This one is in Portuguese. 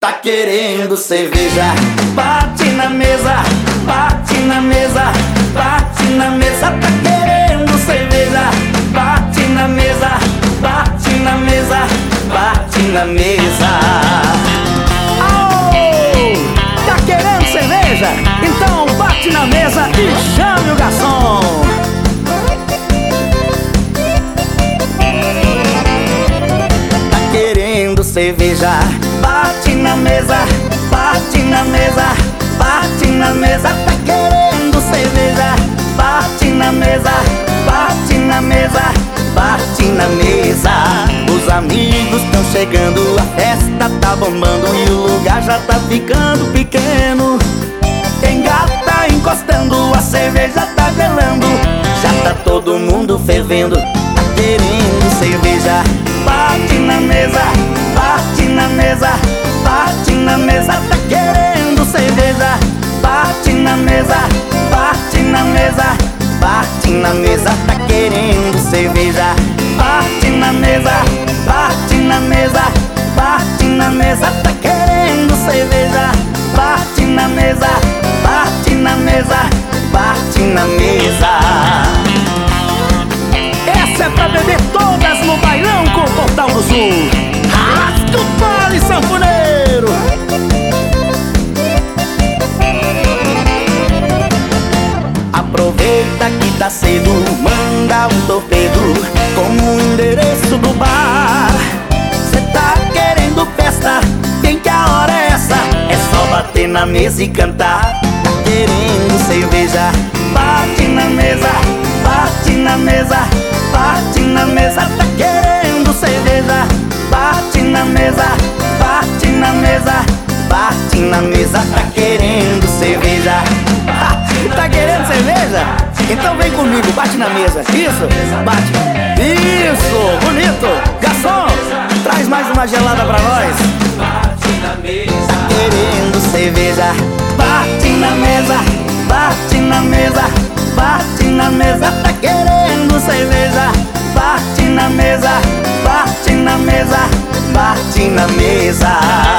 Tá querendo cerveja? Bate na mesa, bate na mesa, bate na mesa. Tá querendo cerveja? Bate na mesa, bate na mesa, bate na mesa. Oh, tá querendo cerveja? Então bate na mesa e chame o garçom. Tá querendo cerveja? Bate na mesa, bate na mesa, bate na mesa. Tá querendo cerveja? Bate na mesa, bate na mesa, bate na mesa. Os amigos tão chegando, a festa tá bombando e o lugar já tá ficando pequeno. Tem gata encostando, a cerveja tá gelando, já tá todo mundo fervendo. Tá querendo cerveja? Bate na mesa, bate na mesa, bate na mesa. Tá querendo cerveja? Bate na mesa, bate na mesa, bate na mesa. Tá querendo cerveja? Bate na mesa, bate na mesa, bate na mesa. Tá querendo cerveja? Bate na mesa, bate na mesa, bate na mesa. Essa é pra beber todas no bailão com o Portal do Sul. Rasga o pole, sanfoneiro! Aproveita que tá cedo, manda um torpedo com o endereço do bar. Cê tá querendo festa? Bem que a hora é essa, é só bater na mesa e cantar. Tá querendo cerveja? Bate na mesa, bate na mesa, bate na mesa. Tá querendo cerveja? Bate na mesa, bate na mesa, bate na mesa. Tá querendo cerveja? Tá querendo cerveja? Então vem comigo, bate na mesa. Isso, bate. Isso, bonito. Garçom, traz mais uma gelada pra nós. Bate na mesa. Tá querendo cerveja? Bate na mesa, bate na mesa, bate na mesa. Tá querendo cerveja? Bate na mesa, bate na mesa, bate na mesa.